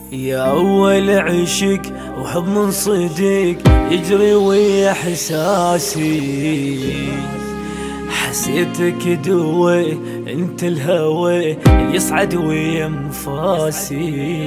يا أول عشق وحب من صديق يجري ويا إحساسي، حسيتك دوي انت الهوى اللي يصعد ويا انفاسي.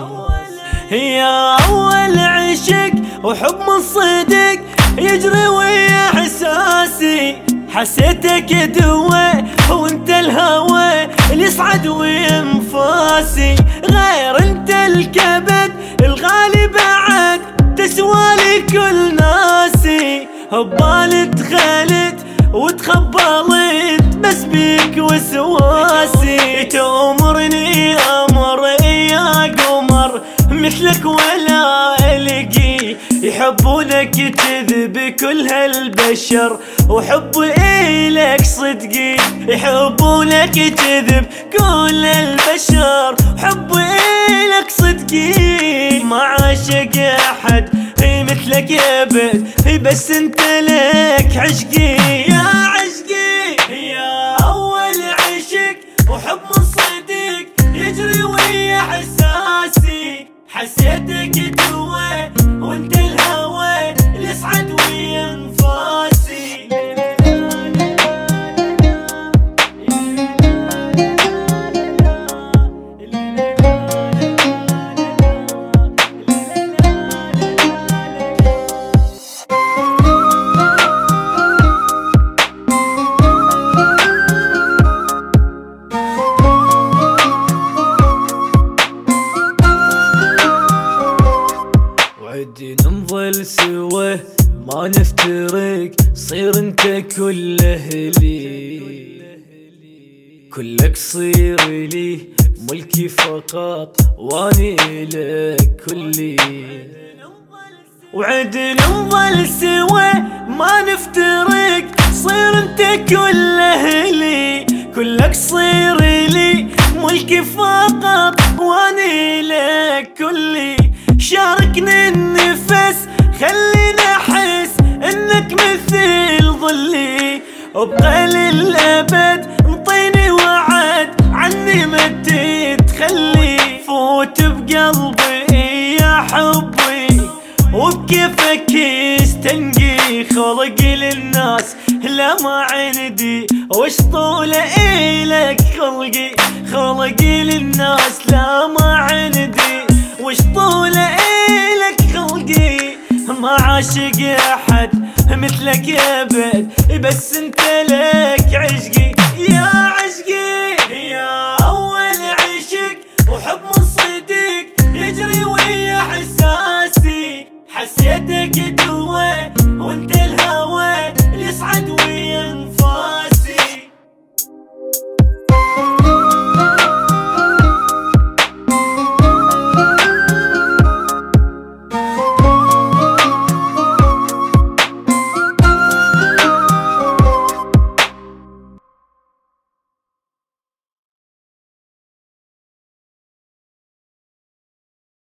يا أول عشق وحب من صديق يجري ويا إحساسي، حسيتك دوي وانت الهوى اللي يصعد ويا انفاسي. غير انت الكبد الغالي بعد تسوالي كل ناسي، ببالي دخلت وتخبلت بس بيك وسواسي. تأمرني أمر يا قمر مثلك ولا ألقي، يحبونك تذب كل هالبشر وحب إلك صدقي. يحبونك تذب كل البشر وحب إلك صدقي. ما عاشق أحد مثلك يبد بس انت لك عشقي يا عشقي. يا أول عشق وحب من صديق يجري ويا إحساسي، حسيتك دوي وانت الهوى اللي يصعد ويا انفاسي. نظل سوا ما نفترق، صير انت كل اهلي، كلك صير لي ملكي فقط واني لك كلي. وعد نظل سوا ما نفترق، صير انت كل اهلي، كلك صير لي ملكي فقط واني لك كلي. شاركني النفس خليني احس انك مثل ظلي، وبقى للابد انطيني وعد عني ما تتخلي. فوت بقلبي يا حبي وبكيفك يستنقي، خلقي للناس لا ما عندي وش طول إلك خلقي. خلقي للناس لا ما عندي وش طول إلك خلقي. ما عاشق أحد مثلك يبد بس انت لك عشقي.